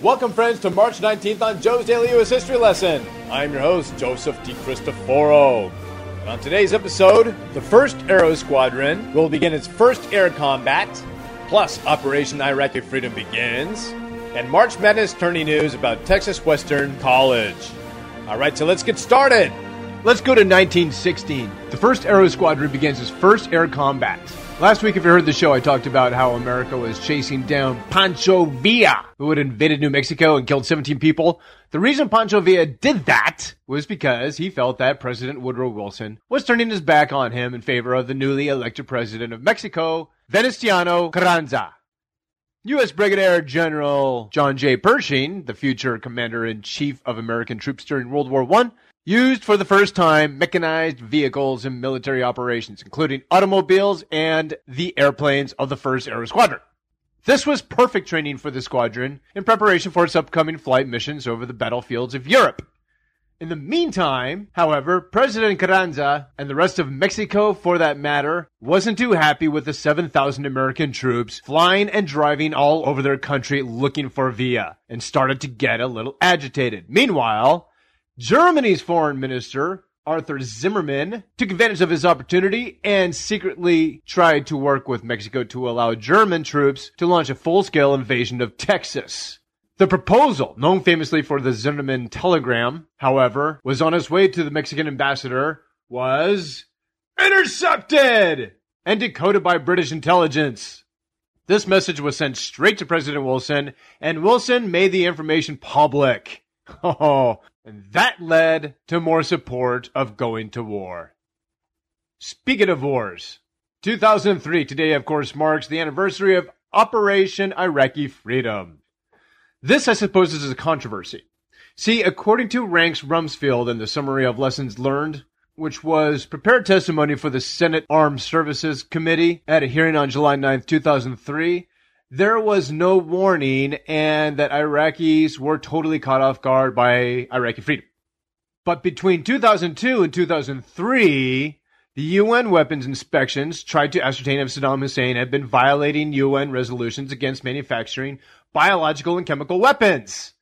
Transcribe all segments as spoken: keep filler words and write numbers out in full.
Welcome, friends, to March nineteenth on Joe's Daily U S History Lesson. I'm your host, Joseph DiCristoforo. And on today's episode, the first Aero Squadron will begin its first air combat, plus Operation Iraqi Freedom begins, and March Madness tourney news about Texas Western College. All right, so let's get started. Let's go to nineteen sixteen. The first Aero Squadron begins its first air combat. Last week, if you heard the show, I talked about how America was chasing down Pancho Villa, who had invaded New Mexico and killed seventeen people. The reason Pancho Villa did that was because he felt that President Woodrow Wilson was turning his back on him in favor of the newly elected president of Mexico, Venustiano Carranza. U S Brigadier General John J. Pershing, the future commander-in-chief of American troops during World War One, used for the first time mechanized vehicles in military operations, including automobiles and the airplanes of the first Aero Squadron. This was perfect training for the squadron in preparation for its upcoming flight missions over the battlefields of Europe. In the meantime, however, President Carranza, and the rest of Mexico for that matter, wasn't too happy with the seven thousand American troops flying and driving all over their country looking for Villa, and started to get a little agitated. Meanwhile, Germany's foreign minister, Arthur Zimmermann, took advantage of his opportunity and secretly tried to work with Mexico to allow German troops to launch a full-scale invasion of Texas. The proposal, known famously for the Zimmermann telegram, however, was on its way to the Mexican ambassador, was intercepted and decoded by British intelligence. This message was sent straight to President Wilson, and Wilson made the information public. Oh, and that led to more support of going to war. Speaking of wars, two thousand three today, of course, marks the anniversary of Operation Iraqi Freedom. This, I suppose, is a controversy. See, according to Ranks Rumsfeld in the Summary of Lessons Learned, which was prepared testimony for the Senate Armed Services Committee at a hearing on July ninth, two thousand three, there was no warning and that Iraqis were totally caught off guard by Iraqi freedom. But between two thousand two and two thousand three, the U N weapons inspections tried to ascertain if Saddam Hussein had been violating U N resolutions against manufacturing biological and chemical weapons.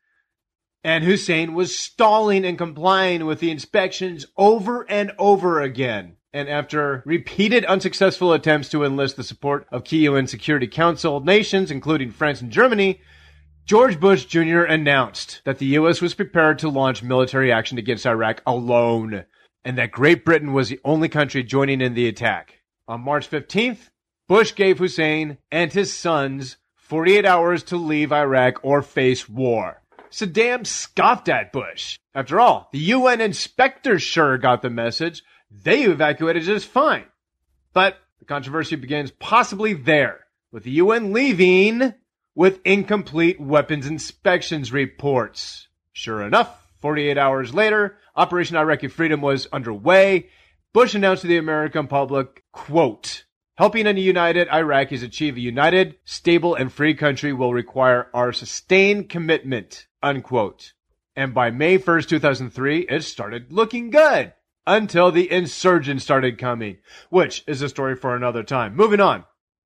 And Hussein was stalling and complying with the inspections over and over again. And after repeated unsuccessful attempts to enlist the support of key U N Security Council nations, including France and Germany, George Bush Junior announced that the U S was prepared to launch military action against Iraq alone, and that Great Britain was the only country joining in the attack. On March fifteenth, Bush gave Hussein and his sons forty-eight hours to leave Iraq or face war. Saddam scoffed at Bush. After all, the U N inspectors sure got the message. They evacuated just fine. But the controversy begins possibly there, with the U N leaving with incomplete weapons inspections reports. Sure enough, forty-eight hours later, Operation Iraqi Freedom was underway. Bush announced to the American public, quote, "Helping a united Iraqis achieve a united, stable, and free country will require our sustained commitment," unquote. And by May first, two thousand three, it started looking good. Until the insurgents started coming, which is a story for another time. Moving on.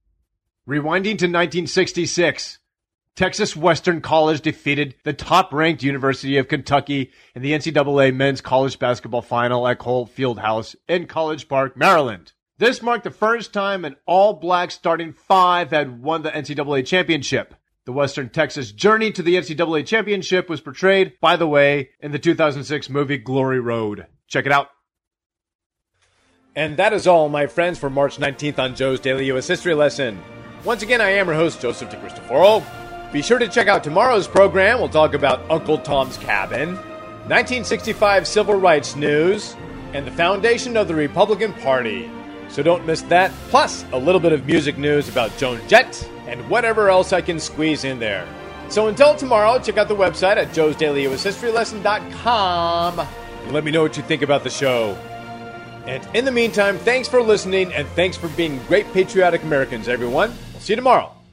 Rewinding to nineteen sixty-six, Texas Western College defeated the top-ranked University of Kentucky in the N C double A men's college basketball final at Cole Fieldhouse in College Park, Maryland. This marked the first time an all-black starting five had won the N C double A championship. The Western Texas journey to the N C double A championship was portrayed, by the way, in the two thousand six movie Glory Road. Check it out. And that is all, my friends, for March nineteenth on Joe's Daily U S History Lesson. Once again, I am your host, Joseph DiCristoforo. Be sure to check out tomorrow's program. We'll talk about Uncle Tom's Cabin, nineteen sixty-five civil rights news, and the foundation of the Republican Party. So don't miss that, plus a little bit of music news about Joan Jett and whatever else I can squeeze in there. So until tomorrow, check out the website at joes daily u s history lesson dot com and let me know what you think about the show. And in the meantime, thanks for listening, and thanks for being great patriotic Americans, everyone. We'll see you tomorrow.